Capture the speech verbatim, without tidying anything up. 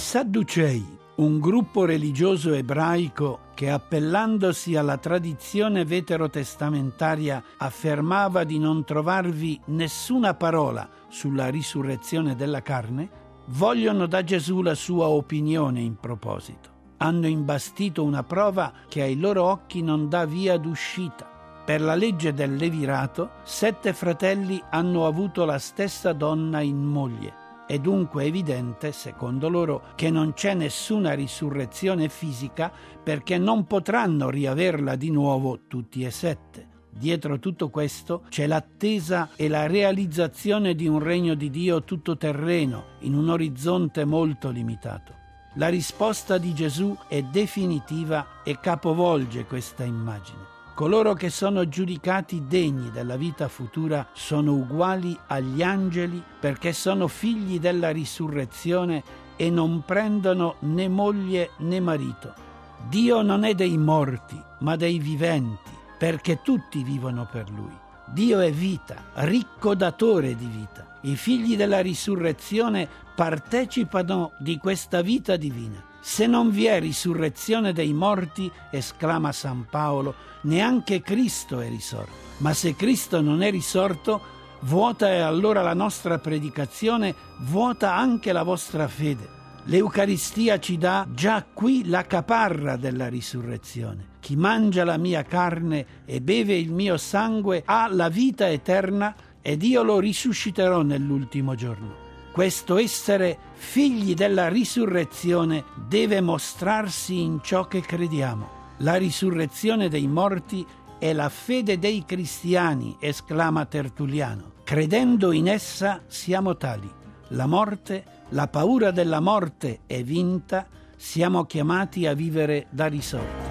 Sadducei, un gruppo religioso ebraico che, appellandosi alla tradizione veterotestamentaria, affermava di non trovarvi nessuna parola sulla risurrezione della carne, vogliono da Gesù la sua opinione in proposito. Hanno imbastito una prova che ai loro occhi non dà via d'uscita. Per la legge del Levirato, sette fratelli hanno avuto la stessa donna in moglie. È dunque evidente, secondo loro, che non c'è nessuna risurrezione fisica perché non potranno riaverla di nuovo tutti e sette. Dietro tutto questo c'è l'attesa e la realizzazione di un regno di Dio tutto terreno, in un orizzonte molto limitato. La risposta di Gesù è definitiva e capovolge questa immagine. Coloro che sono giudicati degni della vita futura sono uguali agli angeli perché sono figli della risurrezione e non prendono né moglie né marito. Dio non è dei morti, ma dei viventi, perché tutti vivono per Lui. Dio è vita, ricco datore di vita. I figli della risurrezione partecipano di questa vita divina. Se non vi è risurrezione dei morti, esclama San Paolo, neanche Cristo è risorto. Ma se Cristo non è risorto, vuota è allora la nostra predicazione, vuota anche la vostra fede. L'Eucaristia ci dà già qui la caparra della risurrezione. Chi mangia la mia carne e beve il mio sangue ha la vita eterna ed io lo risusciterò nell'ultimo giorno. Questo essere figli della risurrezione deve mostrarsi in ciò che crediamo. La risurrezione dei morti è la fede dei cristiani, esclama Tertulliano. Credendo in essa siamo tali. La morte, la paura della morte è vinta, siamo chiamati a vivere da risorti.